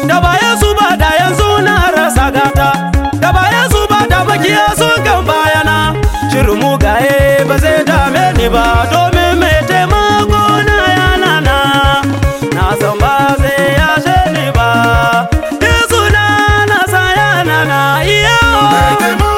da ba Yesu ba da yanzu na rasa gata, da ba Yesu ba da makiya sun kan bayana. Shirin mugaye ba zai dame ni ba, domin mai taimako na yana na san ba zai yashe ni ba. Yesu na san yana na iya.